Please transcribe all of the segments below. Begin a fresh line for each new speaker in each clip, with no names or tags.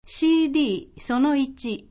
CD その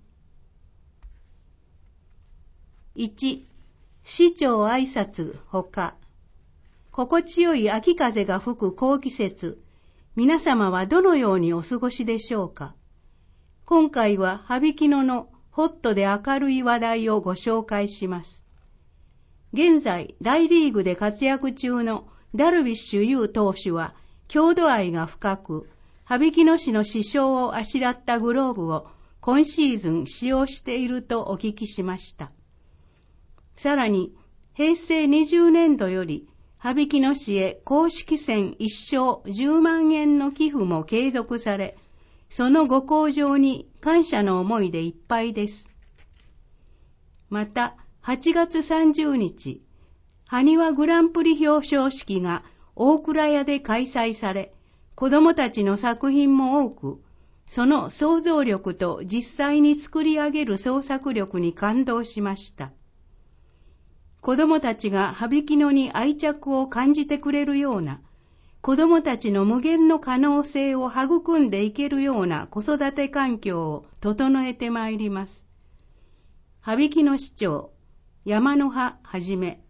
1。1、市長挨拶ほか。心地よい秋風が吹く好季節、皆様はどのようにお過ごしでしょうか。今回は羽曳野のホットで明るい話題をご紹介します。現在、大リーグで活躍中のダルビッシュ有投手は、郷土愛が深く、羽曳野市の市章をあしらったグローブを今シーズン使用しているとお聞きしました。さらに、平成20年度より、羽曳野市へ公式戦1勝10万円の寄付も継続され、そのご厚情に感謝の思いでいっぱいです。また、8月30日、埴輪グランプリ表彰式が大倉屋で開催され、子供たちの作品も多く、その想像力と実際に作り上げる創作力に感動しました。子供たちが羽曳野に愛着を感じてくれるような、子供たちの無限の可能性を育んでいけるような子育て環境を整えてまいります。羽曳野市長、山野葉はじめ。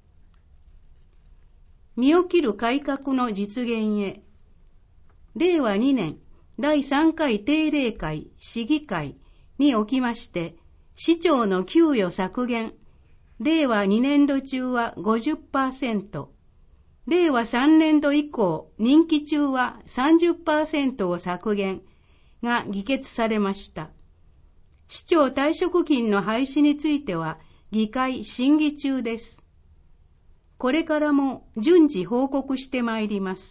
身を切る改革の実現へ。令和2年第3回定例会市議会におきまして、市長の給与削減、令和2年度中は 50%、令和3年度以降任期中は 30% を削減が議決されました。市長退職金の廃止については議会審議中です。これからも順次報告してまいります。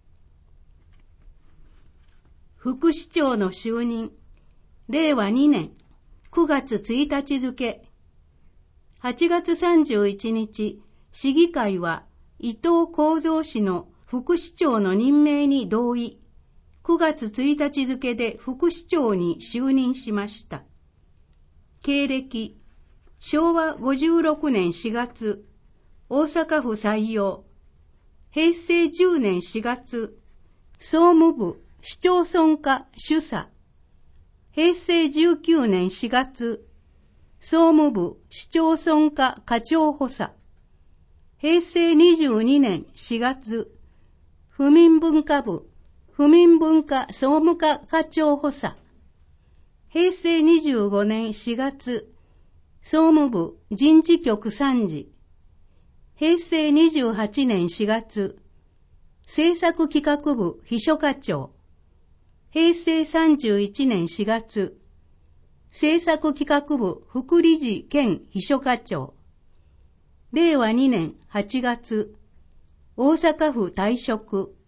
副市長の就任、令和2年9月1日付。8月31日、市議会は伊藤幸三氏の副市長の任命に同意、9月1日付で副市長に就任しました。経歴、昭和56年4月、大阪府採用、平成10年4月、総務部市町村課主査、平成19年4月、総務部市町村課課長補佐、平成22年4月、府民文化部府民文化総務課課長補佐、平成25年4月、総務部人事局参事、平成28年4月、政策企画部秘書課長、平成31年4月、政策企画部副理事兼秘書課長、令和2年8月、大阪府退職、